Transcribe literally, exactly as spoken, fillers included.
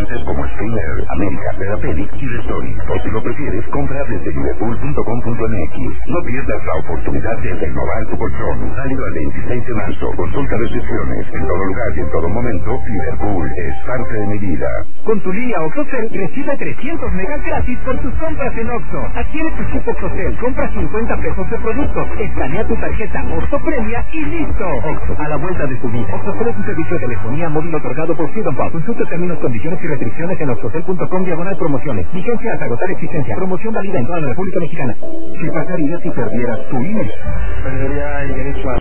Envases como Skinner, América, Pedapelic y Restori. O si lo prefieres, compra desde liverpool punto com punto m x. No pierdas la oportunidad de renovar tu colchón. Válido al veintiséis de marzo. Consulta restricciones. En todo lugar y en todo momento, Liverpool es parte de mi vida. Con tu línea OXXOCEL recibe trescientos megas gratis por tus compras en Oxxo. Adquiere tu chip OXXOCEL, compra cincuenta pesos de producto, escanea tu tarjeta Oxxo Premia y listo. Oxxo, a la vuelta de tu vida. OXXOCEL es un servicio de telefonía móvil otorgado por Freedom Pub. Consulta términos, condiciones y restricciones en oxxocel punto com diagonal promociones. Vigencia hasta agotar existencia. Promoción válida en toda la República Mexicana. ¿Qué pasaría si perdieras tu I N E? Perdería el derecho a